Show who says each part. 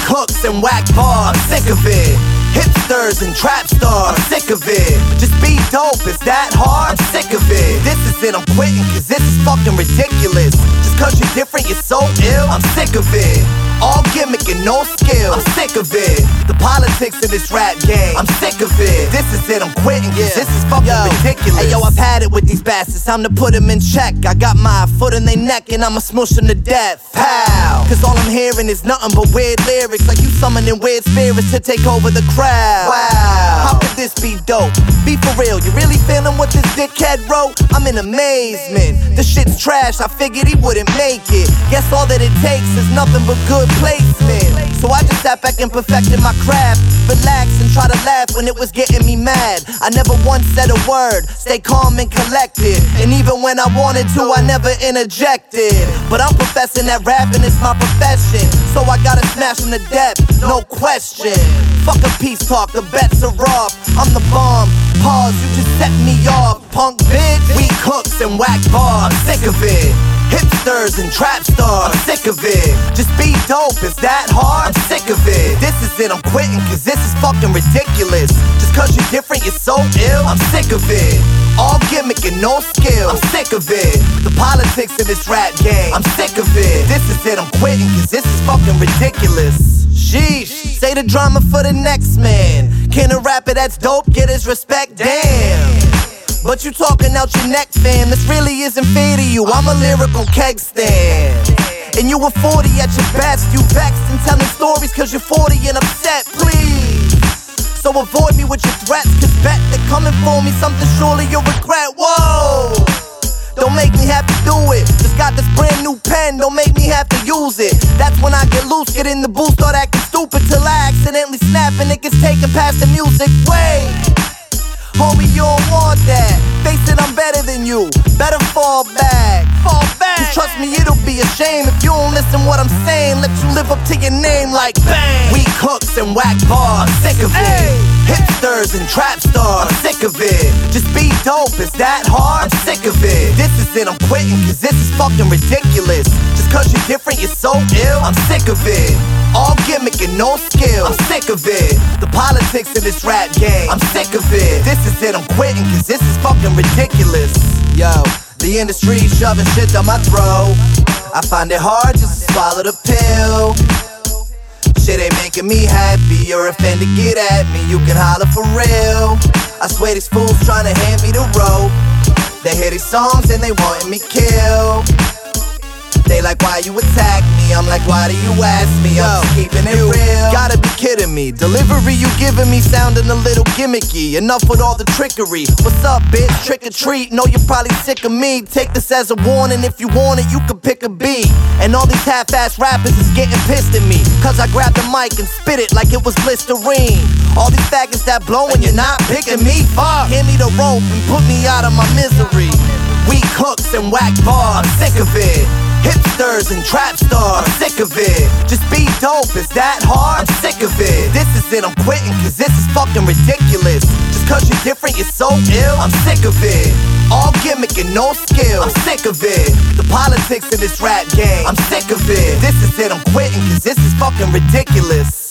Speaker 1: hooks and whack bars, I'm sick of it. Hipsters and trap stars, I'm sick of it. Just be dope, is that hard? I'm sick of it. This is it, I'm quitting, cause this is fucking ridiculous. Just cause you're different, you're so ill, I'm sick of it. All gimmick and no skill, I'm sick of it. The politics of this rap game, I'm sick of it. This is it, I'm quitting, cause this is fucking ridiculous. Hey yo, I've had it with these bastards, time to put them in check. I got my foot in their neck and I'ma smoosh them to death. Pow! Cause all I'm hearing is nothing but weird lyrics, like you summoning weird spirits to take over the crowd. Wow! How could this be dope? Be for real, you really feeling what this dickhead wrote? I'm in amazement. This shit's trash, I figured he wouldn't make it. Guess all that it takes is nothing but good placement. So I just sat back and perfected my craft. Relax and try to laugh when it was getting me mad. I never once said a word, stay calm and collected. And even when I wanted to, I never interjected. But I'm professing that rapping is my profession, so I gotta smash them to death, no question. Fuck a peace talk, the bets are off. I'm the bomb, pause, you just set me off. Punk bitch, weak hooks and whack bars, I'm sick of it. Hipsters and trap stars, I'm sick of it. Just be dope, is that hard? I'm sick of it. This is it, I'm quitting, cause this is fucking ridiculous. Just cause you're different, you're so ill, I'm sick of it. All gimmick and no skill, I'm sick of it. The politics of this rap game, I'm sick of it. This is it, I'm quitting, cause this is fucking ridiculous. Sheesh, say the drama for the next man. Can a rapper that's dope get his respect? Damn. But you talking out your neck, fam. This really isn't fair to you. I'm a lyrical keg stand. And you were 40 at your best. You vexed and telling stories cause you're 40 and upset, please. So avoid me with your threats, cause bet they're coming for me, something surely you'll regret. Whoa! Don't make me have to do it. Just got this brand new pen, don't make me have to use it. That's when I get loose, get in the booth, start acting stupid till I accidentally snap and it gets taken past the music. Wait! Homie, you don't want that. Face it, I'm better than you. Better fall back. Fall back. Just trust me, it'll be a shame if you don't listen what I'm saying. Let you live up to your name like bang. Weak hooks and whack bars, I'm sick of it. Hipsters and trap stars, I'm sick of it. Just be dope, is that hard? I'm sick of it. This is it, I'm quitting, cause this is fucking ridiculous. Just cause you're different, you're so ill, I'm sick of it. All gimmick and no skill, I'm sick of it. The politics of this rap game, I'm sick of it. This is it, I'm quitting, cause this is fucking ridiculous. Yo, the industry's shoving shit down my throat. I find it hard just to swallow the pill. Shit ain't making me happy, you're offended, get at me, you can holler for real. I swear these fools trying to hand me the rope. They hear these songs and they wantin' me killed. They like, why you attack me? I'm like, why do you ask me? I'm just keeping it real. Gotta be kidding me. Delivery you giving me sounding a little gimmicky. Enough with all the trickery. What's up, bitch? Trick or treat. Know you're probably sick of me. Take this as a warning. If you want it, you can pick a beat. And all these half-ass rappers is getting pissed at me, cause I grabbed the mic and spit it like it was Listerine. All these faggots that blow and you're not picking me. Fuck. Hand me the rope and put me out of my misery. Weak hooks and whack bars, I'm sick of it. Hipsters and trap stars, I'm sick of it. Just be dope, is that hard? I'm sick of it. This is it, I'm quitting, cause this is fucking ridiculous. Just cause you're different, you're so ill, I'm sick of it. All gimmick and no skill, I'm sick of it. The politics of this rap game, I'm sick of it. This is it, I'm quitting, cause this is fucking ridiculous.